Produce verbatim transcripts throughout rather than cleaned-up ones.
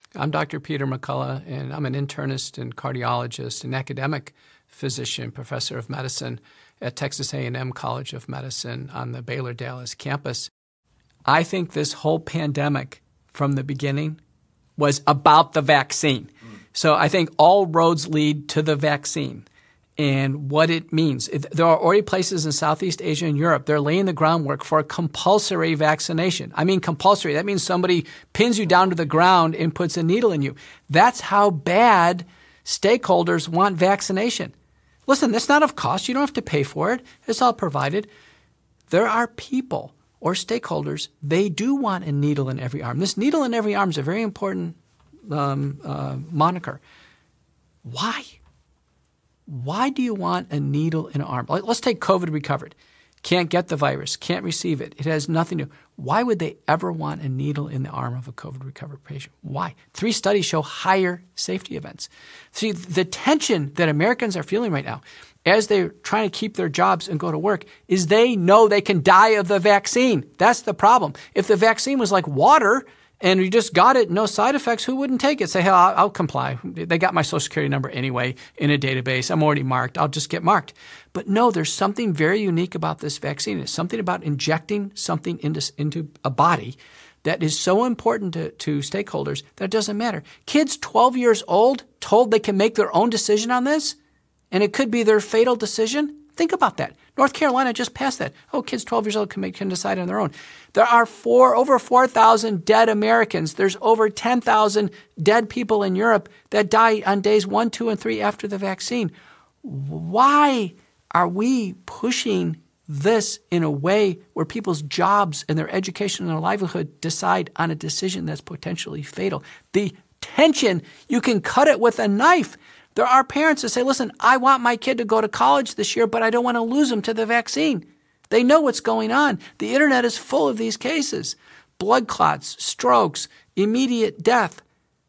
I'm Doctor Peter McCullough, and I'm an internist and cardiologist, an academic physician, professor of medicine at Texas A and M College of Medicine on the Baylor Dallas campus. I think this whole pandemic from the beginning was about the vaccine. Mm. So I think all roads lead to the vaccine and what it means. There are already places in Southeast Asia and Europe, they're laying the groundwork for a compulsory vaccination. I mean compulsory. That means somebody pins you down to the ground and puts a needle in you. That's how bad stakeholders want vaccination. Listen, that's not of cost. You don't have to pay for it. It's all provided. There are people or stakeholders, they do want a needle in every arm. This needle in every arm is a very important um, uh, moniker. Why? Why do you want a needle in an arm? Let's take COVID recovered. Can't get the virus, can't receive it. It has nothing to. Why would they ever want a needle in the arm of a COVID recovered patient? Why? Three studies show higher safety events. See, the tension that Americans are feeling right now as they're trying to keep their jobs and go to work is they know they can die of the vaccine. That's the problem. If the vaccine was like water and you just got it, no side effects, who wouldn't take it? Say, hey, I'll, I'll comply. They got my social security number anyway in a database. I'm already marked. I'll just get marked. But no, there's something very unique about this vaccine. It's something about injecting something into, into a body that is so important to, to stakeholders that it doesn't matter. Kids twelve years old told they can make their own decision on this, and it could be their fatal decision. Think about that. North Carolina just passed that. Oh, kids twelve years old can make, can decide on their own. There are four over four thousand dead Americans. There's over ten thousand dead people in Europe that die on days one, two, and three after the vaccine. Why are we pushing this in a way where people's jobs and their education and their livelihood decide on a decision that's potentially fatal? The tension, you can cut it with a knife. There are parents that say, listen, I want my kid to go to college this year, but I don't want to lose him to the vaccine. They know what's going on. The internet is full of these cases. Blood clots, strokes, immediate death.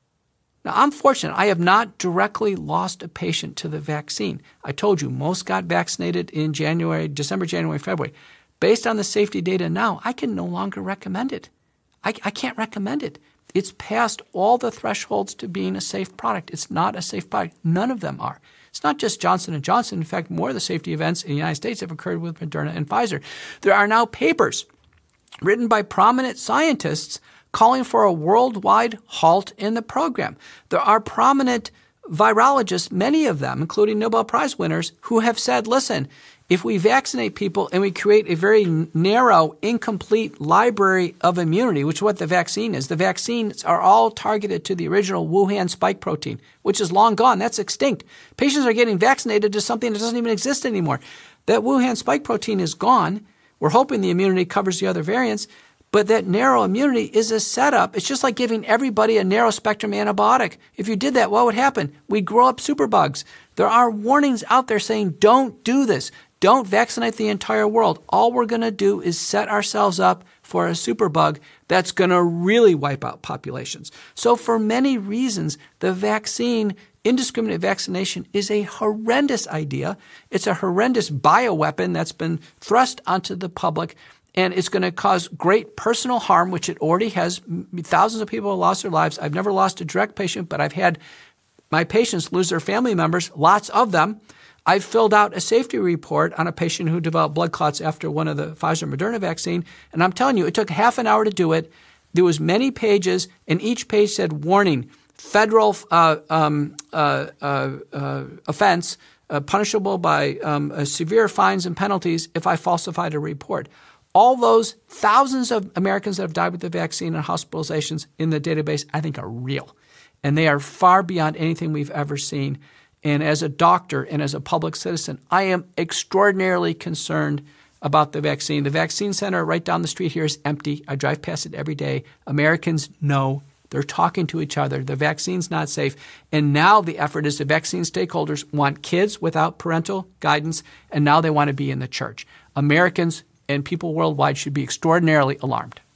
Now, I'm fortunate. I have not directly lost a patient to the vaccine. I told you, most got vaccinated in January, December, January, February. Based on the safety data now, I can no longer recommend it. I, I can't recommend it. It's past all the thresholds to being a safe product. It's not a safe product. None of them are. It's not just Johnson and Johnson. In fact, more of the safety events in the United States have occurred with Moderna and Pfizer. There are now papers written by prominent scientists calling for a worldwide halt in the program. There are prominent virologists, many of them, including Nobel Prize winners, who have said, listen, if we vaccinate people and we create a very narrow, incomplete library of immunity, which is what the vaccine is, the vaccines are all targeted to the original Wuhan spike protein, which is long gone. That's extinct. Patients are getting vaccinated to something that doesn't even exist anymore. That Wuhan spike protein is gone. We're hoping the immunity covers the other variants, but that narrow immunity is a setup. It's just like giving everybody a narrow-spectrum antibiotic. If you did that, what would happen? We'd grow up superbugs. There are warnings out there saying, don't do this. Don't vaccinate the entire world. All we're going to do is set ourselves up for a superbug that's going to really wipe out populations. So for many reasons, the vaccine, indiscriminate vaccination, is a horrendous idea. It's a horrendous bioweapon that's been thrust onto the public, and it's going to cause great personal harm, which it already has. Thousands of people have lost their lives. I've never lost a direct patient, but I've had my patients lose their family members, lots of them. I filled out a safety report on a patient who developed blood clots after one of the Pfizer Moderna vaccine. And I'm telling you, it took half an hour to do it. There was many pages, and each page said, warning, federal uh, um, uh, uh, uh, offense, uh, punishable by um, uh, severe fines and penalties if I falsified a report. All those thousands of Americans that have died with the vaccine and hospitalizations in the database, I think, are real. And they are far beyond anything we've ever seen. And as a doctor and as a public citizen, I am extraordinarily concerned about the vaccine. The vaccine center right down the street here is empty. I drive past it every day. Americans know. They're talking to each other. The vaccine's not safe. And now the effort is the vaccine stakeholders want kids without parental guidance, and now they want to be in the church. Americans and people worldwide should be extraordinarily alarmed.